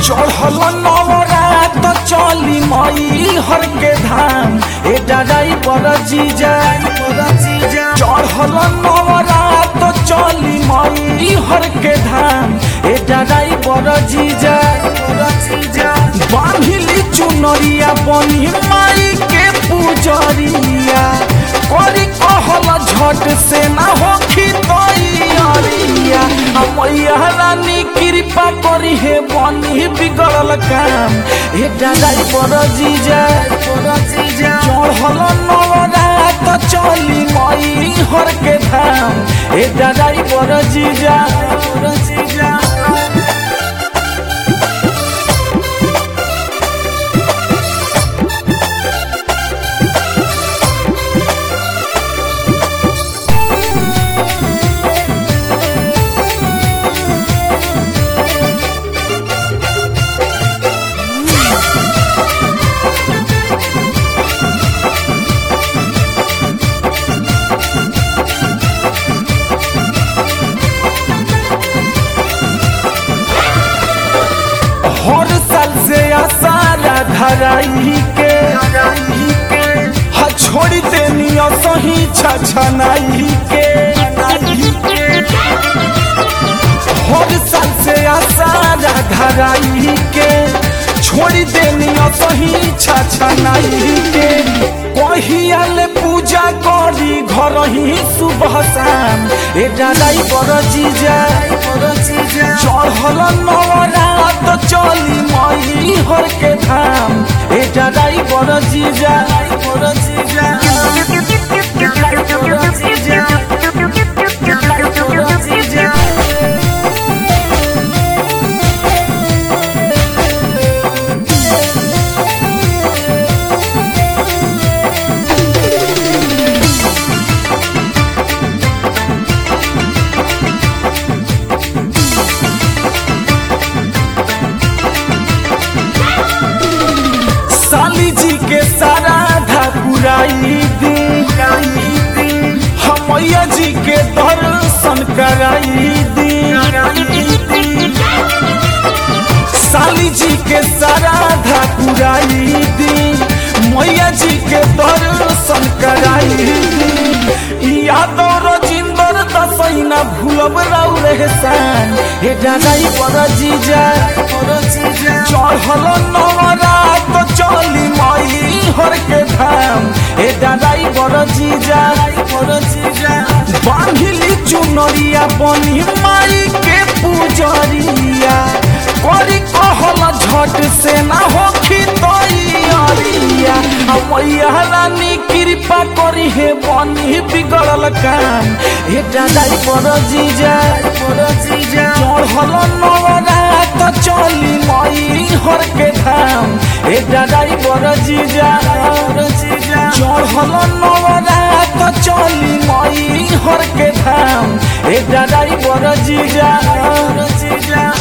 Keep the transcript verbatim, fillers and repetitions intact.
चढ़ल नवरात चली मई हर के धाम ए डराई पर जीजा चढ़ल नवरात चली मई हर के धाम ए डराई पर जीजा बांधिली चुनरिया बनी माई के पूजरिया करी कहल झट से ना होखी तैयारिया मैया रानी कृपा करी हे बनी बिगड़ल काम हे डराई पर जीजा चढ़ल नवरात चली मई हर के धाम हे डराई पर जीजा हर साल से आसारा धराई के हा छोड़ी देनी सही छछनाई के हर साल से आसारा धराई के छोड़ी देनी सही छछनाई के कहियाले पूजा करी घर ही सुबह शाम ए डराई पर जीजा चढ़ल नवरात चली मई हर के धाम ए डराई पर जीजा साली जी के सारा ठाकुराई दी हमैया जी के दर्शन कराई दी साली जी के सारा ठाकुराई दी मैया जी के दर्शन कराई दी यादव रजिंदर दसैना भूलब राउ रहसान हे डराई पर जीजा चढ़ल नवरात चली मई हर के धाम हे डराई पर जीजा बांधिली चुनरिया बनी माई के पूजरिया करी कहल झट से ना होखी तैयारिया मैया रानी कृपा करी हे बनी बिगड़ल काम हे डराई पर जीजा चढ़ल नवरात चली मई हर के धाम हे डराई पर जीजा चढ़ल नवरात चली मई हर के धाम हे डराई पर जीजा